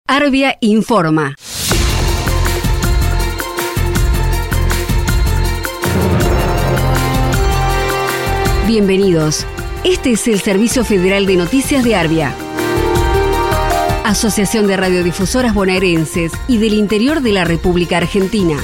Arbia informa. Bienvenidos. Este es el Servicio Federal de Noticias de Arbia, Asociación de Radiodifusoras Bonaerenses y del Interior de la República Argentina.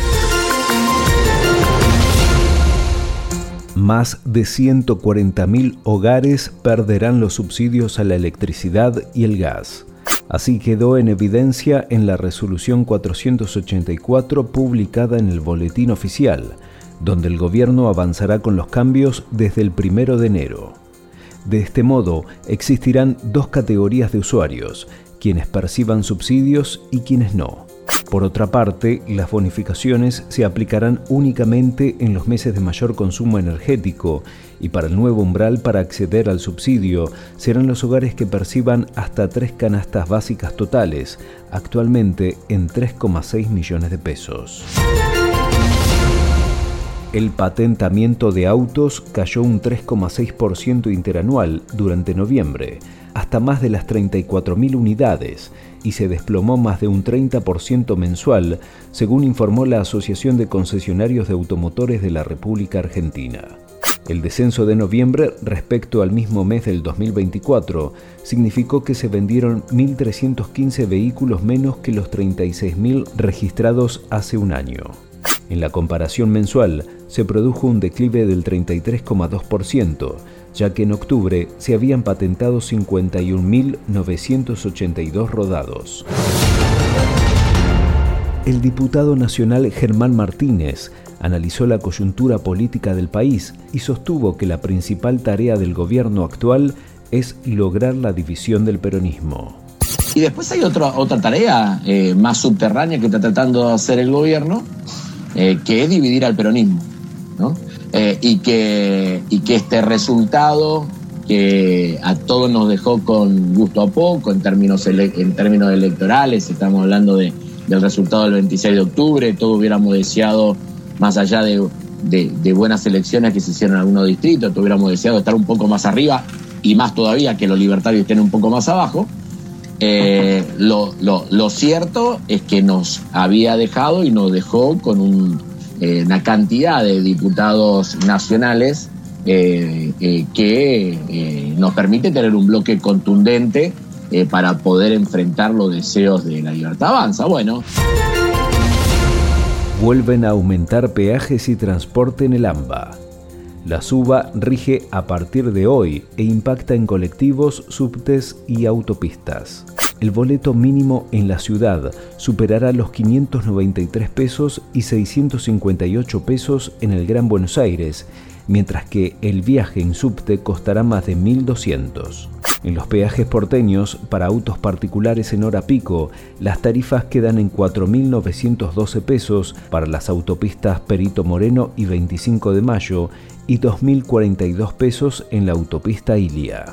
Más de 140.000 hogares perderán los subsidios a la electricidad y el gas. Así quedó en evidencia en la resolución 484 publicada en el Boletín Oficial, donde el gobierno avanzará con los cambios desde el 1 de enero. De este modo, existirán dos categorías de usuarios, quienes perciban subsidios y quienes no. Por otra parte, las bonificaciones se aplicarán únicamente en los meses de mayor consumo energético y para el nuevo umbral para acceder al subsidio serán los hogares que perciban hasta 3 canastas básicas totales, actualmente en 3,6 millones de pesos. El patentamiento de autos cayó un 3,6% interanual durante noviembre, hasta más de las 34.000 unidades, y se desplomó más de un 30% mensual, según informó la Asociación de Concesionarios de Automotores de la República Argentina. El descenso de noviembre respecto al mismo mes del 2024 significó que se vendieron 1.315 vehículos menos que los 36.000 registrados hace un año. En la comparación mensual, se produjo un declive del 33,2%, ya que en octubre se habían patentado 51.982 rodados. El diputado nacional Germán Martínez analizó la coyuntura política del país y sostuvo que la principal tarea del gobierno actual es lograr la división del peronismo. Y después hay otra tarea más subterránea que está tratando de hacer el gobierno, que es dividir al peronismo, ¿no? Y que este resultado que a todos nos dejó con gusto a poco en términos electorales, estamos hablando del resultado del 26 de octubre, todos hubiéramos deseado, más allá de buenas elecciones que se hicieron en algunos distritos, todos hubiéramos deseado estar un poco más arriba y más todavía que los libertarios estén un poco más abajo. Lo cierto es que nos había dejado y nos dejó con una cantidad de diputados nacionales que nos permite tener un bloque contundente para poder enfrentar los deseos de la Libertad Avanza. Bueno. Vuelven a aumentar peajes y transporte en el AMBA. La suba rige a partir de hoy e impacta en colectivos, subtes y autopistas. El boleto mínimo en la ciudad superará los 593 pesos y 658 pesos en el Gran Buenos Aires, mientras que el viaje en subte costará más de 1.200. En los peajes porteños, para autos particulares en hora pico, las tarifas quedan en 4.912 pesos para las autopistas Perito Moreno y 25 de Mayo y 2.042 pesos en la autopista Ilia.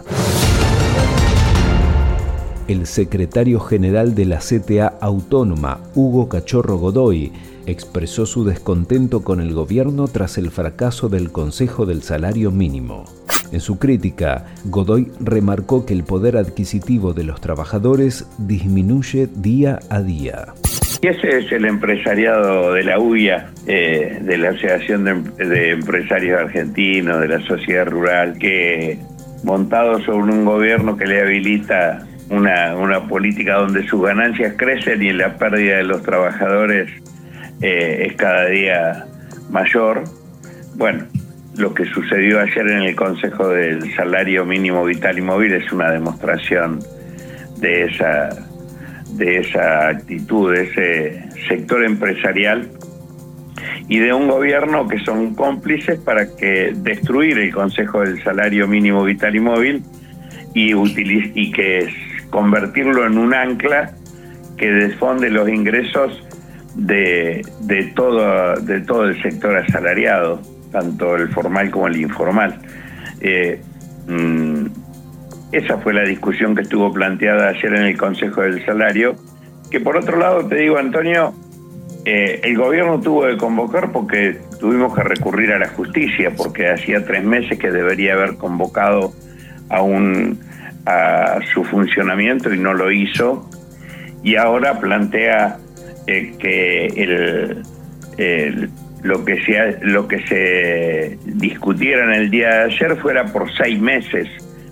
El secretario general de la CTA Autónoma, Hugo Cachorro Godoy, expresó su descontento con el gobierno tras el fracaso del Consejo del Salario Mínimo. En su crítica, Godoy remarcó que el poder adquisitivo de los trabajadores disminuye día a día. Y ese es el empresariado de la UIA, de la Asociación de Empresarios Argentinos, de la sociedad rural, que montado sobre un gobierno que le habilita una política donde sus ganancias crecen y la pérdida de los trabajadores es cada día mayor. Bueno, lo que sucedió ayer en el Consejo del Salario Mínimo Vital y Móvil es una demostración de esa actitud, de ese sector empresarial y de un gobierno que son cómplices para destruir el Consejo del Salario Mínimo Vital y Móvil y que convertirlo en un ancla que desfonde los ingresos de todo el sector asalariado, tanto el formal como el informal. Esa fue la discusión que estuvo planteada ayer en el Consejo del Salario, que por otro lado te digo, Antonio, el gobierno tuvo que convocar porque tuvimos que recurrir a la justicia, porque hacía 3 meses que debería haber convocado a su funcionamiento y no lo hizo, y ahora plantea que lo que se discutiera en el día de ayer fuera por 6 meses,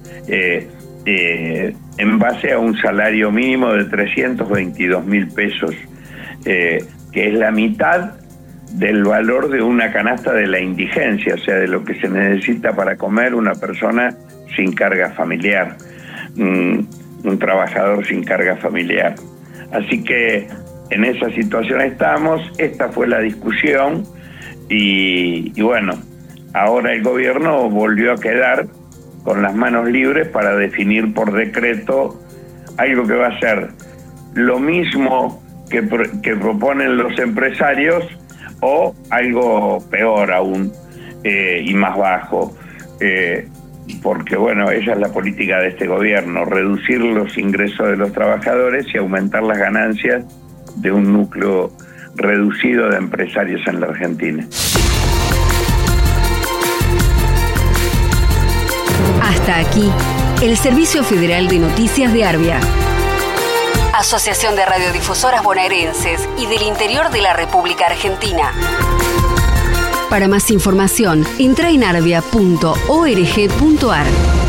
en base a un salario mínimo de 322.000 pesos, que es la mitad del valor de una canasta de la indigencia, o sea, de lo que se necesita para comer una persona sin carga familiar, un trabajador sin carga familiar. Así que en esa situación estamos. Esta fue la discusión y bueno, ahora el gobierno volvió a quedar con las manos libres para definir por decreto algo que va a ser lo mismo que proponen los empresarios, o algo peor aún, y más bajo, porque bueno, esa es la política de este gobierno: reducir los ingresos de los trabajadores y aumentar las ganancias de un núcleo reducido de empresarios en la Argentina. Hasta aquí, el Servicio Federal de Noticias de Arbia. Asociación de Radiodifusoras Bonaerenses y del Interior de la República Argentina. Para más información, entra en arbia.org.ar.